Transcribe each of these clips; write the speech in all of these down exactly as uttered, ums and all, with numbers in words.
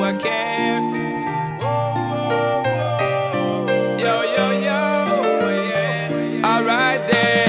I care. Whoa, whoa, whoa. Yo, yo, yo, yeah. Alright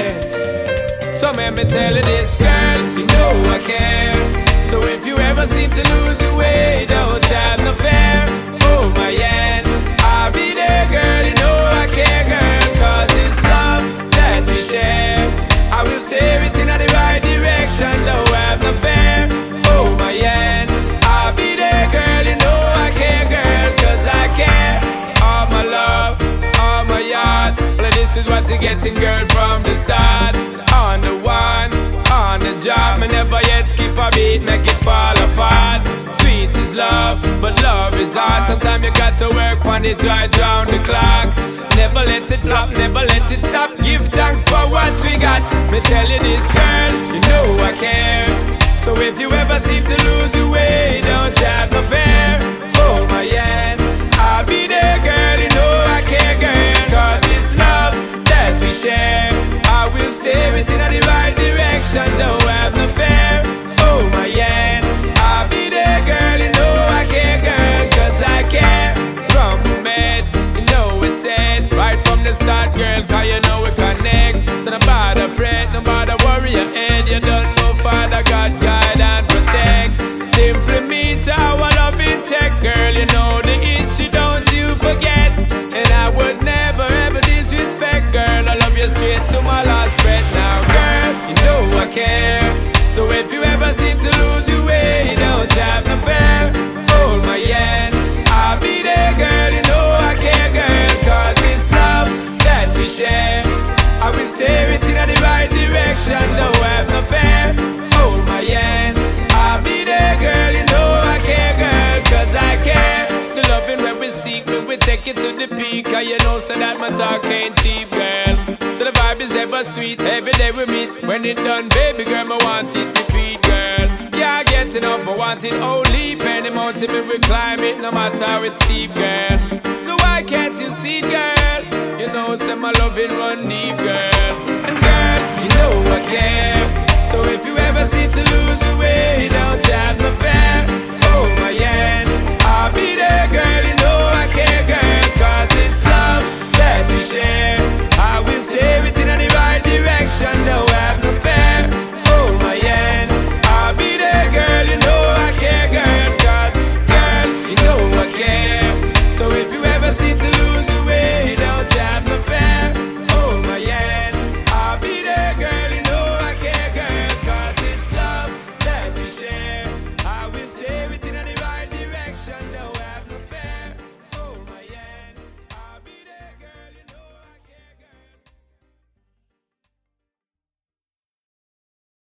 then. So let me tell you this, girl, you know I care. So if you ever seem to lose your way, don't have no fear. Oh my hand, I'll be there, girl, you know I care, girl. Cause it's love that we share. I will steer it in the right direction, don't have no fear. Oh my hand, I'll be there, girl, you know I care, girl. Cause I care, all my love, all my heart. Well, this is what you're getting, girl, from the start. On the one, on the job, me never yet skip a beat, make it fall apart. Sweet is love, but love is hard. Sometimes you got to work on it right round the clock. Never let it flop, never let it stop. Give thanks for what we got. Me tell you this, girl, you know I care. So if you ever seem to lose your way, don't have no fear. Hold my hand, I'll be there, girl, you know I care, girl. Cause this love that we share, I will steer it in the right direction, don't have no fear. Hold my hand, I'll be there, girl, you know I care, girl. Cause I care from the met, you know it's it. Right from the start, girl, cause you know we connect. So no bother fret, no bother worry your head. You don't know Father God, guide and protect. Simply meet our love in check, girl, you know the issue, don't you forget. And I would never ever disrespect, girl, I love you straight to my last breath. Now, girl, you know I care. So if you ever seem to lose your way, don't have no fear. Hold my hand, I'll be there, girl, you know I care, girl. Cause this love that we share, I will steer it in the right direction, don't have no fear. Hold my hand, I'll be there, girl, you know I care, girl. Cause I care. The loving when we seek, when we take it to the peak. Cause you know so that my talk ain't cheap, girl. So the vibe is ever sweet, every day we meet. When it done, baby girl, I want it repeat, girl. Can't get enough, I want it only. Any mountain we will climb it, no matter how it's steep, girl. So why can't you see it, girl? You know, say my loving run deep, girl. And girl, you know I care. So if you ever seem to lose your way, don't have no fear.